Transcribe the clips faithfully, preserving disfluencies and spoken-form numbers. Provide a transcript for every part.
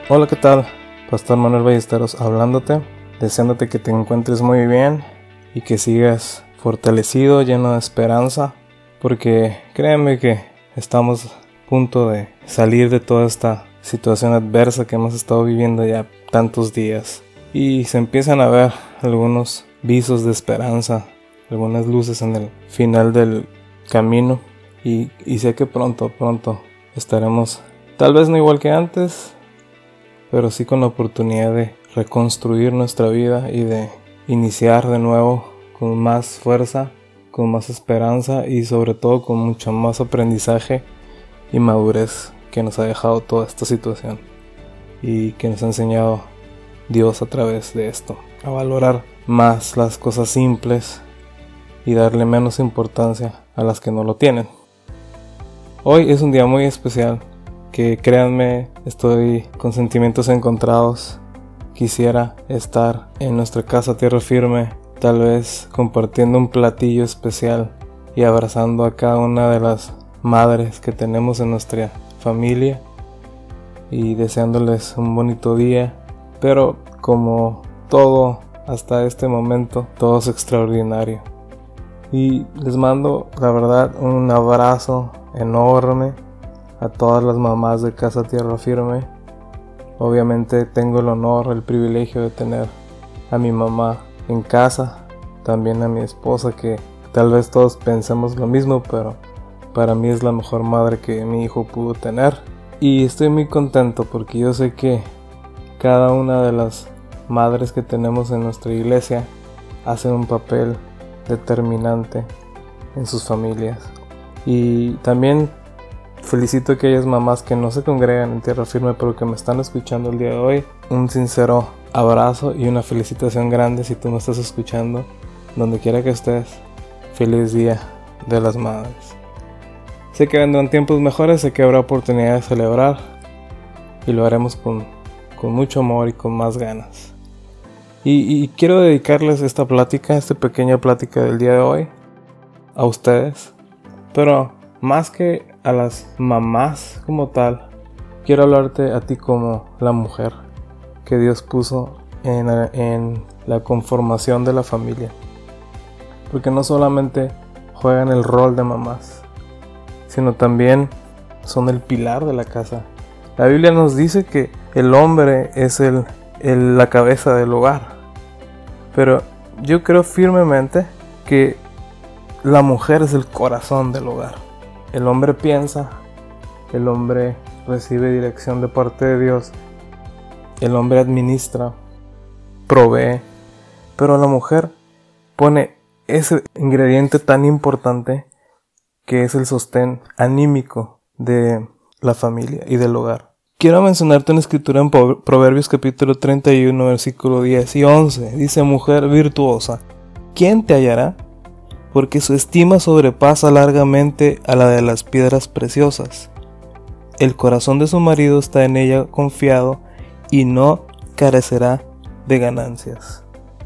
Hola, ¿qué tal? Pastor Manuel Ballesteros hablándote, deseándote que te encuentres muy bien y que sigas fortalecido, lleno de esperanza, porque créeme que estamos a punto de salir de toda esta situación adversa que hemos estado viviendo ya tantos días, y se empiezan a ver algunos visos de esperanza, algunas luces en el final del camino, y, y sé que pronto, pronto estaremos, tal vez no igual que antes, pero sí con la oportunidad de reconstruir nuestra vida y de iniciar de nuevo con más fuerza, con más esperanza y sobre todo con mucho más aprendizaje y madurez que nos ha dejado toda esta situación y que nos ha enseñado Dios a través de esto, a valorar más las cosas simples y darle menos importancia a las que no lo tienen. Hoy es un día muy especial que, créanme, estoy con sentimientos encontrados. Quisiera estar en nuestra casa Tierra Firme, tal vez compartiendo un platillo especial y abrazando a cada una de las madres que tenemos en nuestra familia y deseándoles un bonito día, pero como todo hasta este momento, todo es extraordinario. Y les mando, la verdad, un abrazo enorme a todas las mamás de Casa Tierra Firme. Obviamente tengo el honor, el privilegio de tener a mi mamá en casa, también a mi esposa, que tal vez todos pensemos lo mismo, pero para mí es la mejor madre que mi hijo pudo tener. Y estoy muy contento porque yo sé que cada una de las madres que tenemos en nuestra iglesia hacen un papel determinante en sus familias. Y también felicito a aquellas mamás que no se congregan en Tierra Firme pero que me están escuchando el día de hoy. Un sincero abrazo y una felicitación grande si tú me estás escuchando, donde quiera que estés. Feliz Día de las Madres. Sé que vendrán tiempos mejores, sé que habrá oportunidad de celebrar y lo haremos con, con mucho amor y con más ganas. Y, y quiero dedicarles esta plática, esta pequeña plática del día de hoy a ustedes, pero más que a las mamás como tal, quiero hablarte a ti como la mujer que Dios puso en, en la conformación de la familia, porque no solamente juegan el rol de mamás, sino también son el pilar de la casa. La Biblia nos dice que el hombre es el, el, la cabeza del hogar, pero yo creo firmemente que la mujer es el corazón del hogar. El hombre piensa, el hombre recibe dirección de parte de Dios, el hombre administra, provee, pero la mujer pone ese ingrediente tan importante que es el sostén anímico de la familia y del hogar. Quiero mencionarte una escritura en Proverbios capítulo treinta y uno, versículo diez y once. Dice: mujer virtuosa, ¿quién te hallará? Porque su estima sobrepasa largamente a la de las piedras preciosas. El corazón de su marido está en ella confiado y no carecerá de ganancias.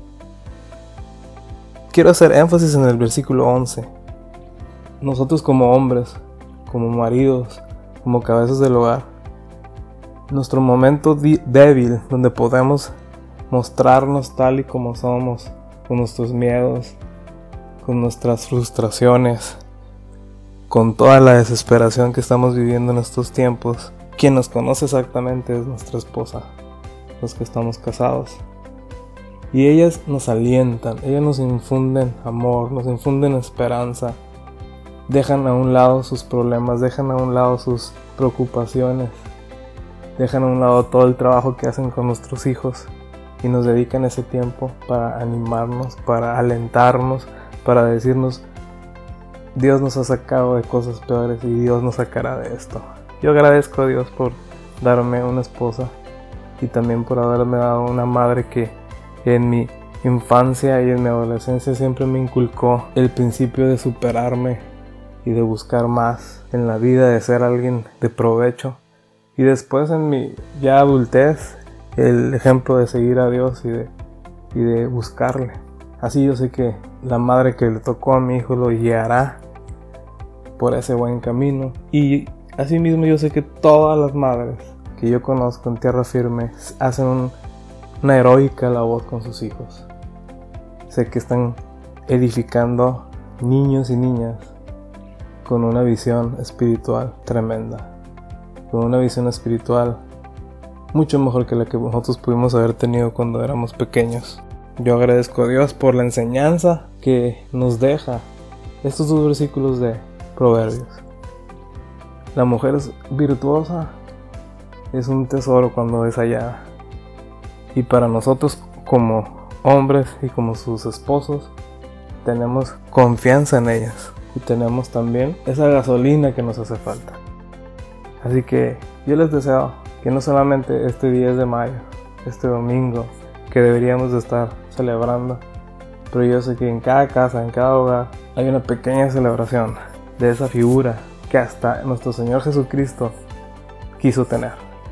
Quiero hacer énfasis en el versículo once. Nosotros como hombres, como maridos, como cabezas del hogar, nuestro momento di- débil donde podemos mostrarnos tal y como somos, con nuestros miedos, con nuestras frustraciones, con toda la desesperación que estamos viviendo en estos tiempos. Quien nos conoce exactamente es nuestra esposa, los que estamos casados. Y ellas nos alientan, ellas nos infunden amor, nos infunden esperanza. Dejan a un lado sus problemas, dejan a un lado sus preocupaciones, dejan a un lado todo el trabajo que hacen con nuestros hijos y nos dedican ese tiempo para animarnos, para alentarnos, para decirnos: Dios nos ha sacado de cosas peores y Dios nos sacará de esto. Yo agradezco a Dios por darme una esposa y también por haberme dado una madre que en mi infancia y en mi adolescencia siempre me inculcó el principio de superarme y de buscar más en la vida, de ser alguien de provecho. Y después en mi ya adultez, el ejemplo de seguir a Dios y de, y de buscarle. Así yo sé que la madre que le tocó a mi hijo lo guiará por ese buen camino. Y asimismo yo sé que todas las madres que yo conozco en Tierra Firme hacen un, una heroica labor con sus hijos. Sé que están edificando niños y niñas con una visión espiritual tremenda, con una visión espiritual mucho mejor que la que nosotros pudimos haber tenido cuando éramos pequeños. Yo agradezco a Dios por la enseñanza que nos deja estos dos versículos de Proverbios. La mujer virtuosa es un tesoro cuando es hallada, y para nosotros como hombres y como sus esposos tenemos confianza en ellas y tenemos también esa gasolina que nos hace falta. Así que yo les deseo que no solamente este diez de mayo, este domingo que deberíamos de estar celebrando, pero yo sé que en cada casa, en cada hogar hay una pequeña celebración de esa figura que hasta nuestro Señor Jesucristo quiso tener.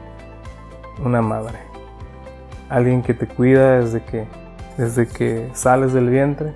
Una madre, alguien que te cuida desde que, desde que sales del vientre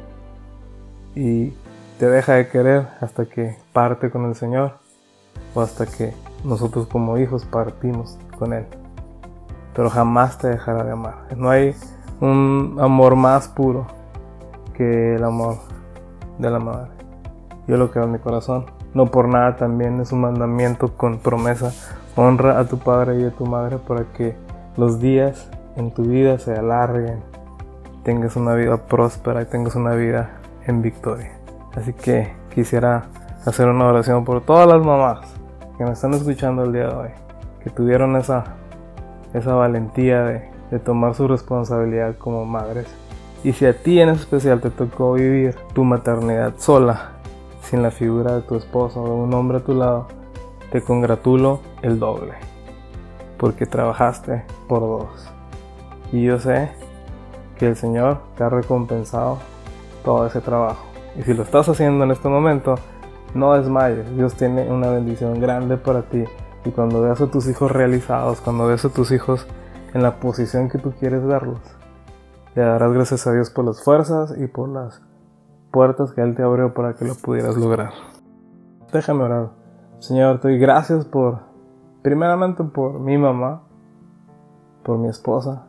y te deja de querer hasta que parte con el Señor, o hasta que nosotros como hijos partimos con Él, pero jamás te dejará de amar. No hay un amor más puro que el amor de la madre. Yo lo creo en mi corazón. No por nada también es un mandamiento con promesa: honra a tu padre y a tu madre para que los días en tu vida se alarguen, tengas una vida próspera y tengas una vida en victoria. Así que quisiera hacer una oración por todas las mamás que me están escuchando el día de hoy, que tuvieron esa, esa valentía de, de tomar su responsabilidad como madres. Y si a ti en especial te tocó vivir tu maternidad sola, sin la figura de tu esposo o de un hombre a tu lado, te congratulo el doble, porque trabajaste por dos. Y yo sé que el Señor te ha recompensado todo ese trabajo. Y si lo estás haciendo en este momento, no desmayes. Dios tiene una bendición grande para ti. Y cuando veas a tus hijos realizados, cuando veas a tus hijos en la posición que tú quieres verlos, le darás gracias a Dios por las fuerzas y por las puertas que Él te abrió para que lo pudieras lograr. Déjame orar. Señor, te doy gracias por, primeramente por mi mamá, por mi esposa,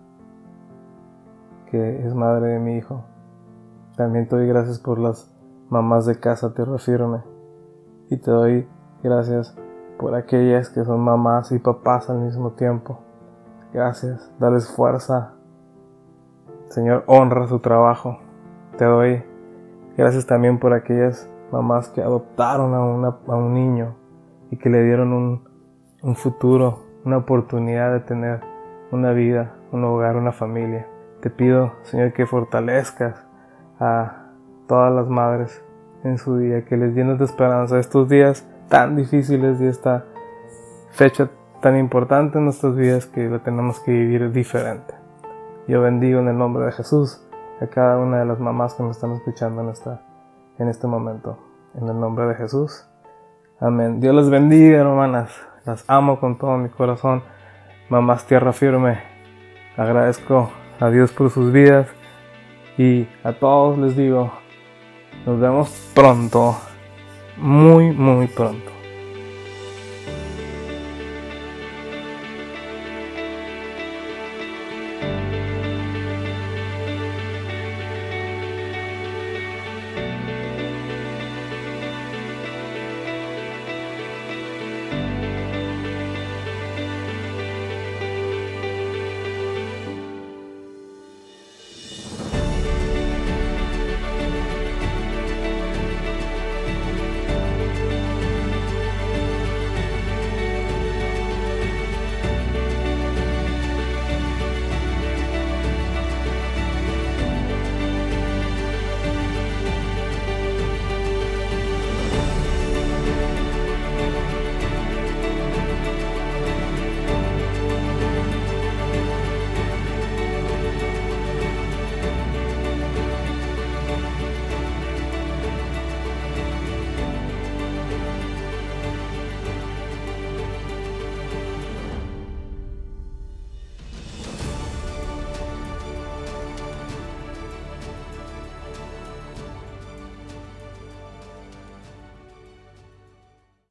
que es madre de mi hijo. También te doy gracias por las mamás de casa Tierra Firme. Y te doy gracias por aquellas que son mamás y papás al mismo tiempo. Gracias, dales fuerza. Señor, honra su trabajo. Te doy gracias también por aquellas mamás que adoptaron a, una, a un niño y que le dieron un, un futuro, una oportunidad de tener una vida, un hogar, una familia. Te pido, Señor, que fortalezcas a todas las madres en su día, que les llenes de esperanza estos días tan difíciles y esta fecha tan importante en nuestras vidas que la tenemos que vivir diferente. Yo bendigo en el nombre de Jesús a cada una de las mamás que me están escuchando en, esta, en este momento. En el nombre de Jesús. Amén. Dios les bendiga, hermanas. Las amo con todo mi corazón. Mamás Tierra Firme. Agradezco a Dios por sus vidas. Y a todos les digo, nos vemos pronto. Muy, muy pronto.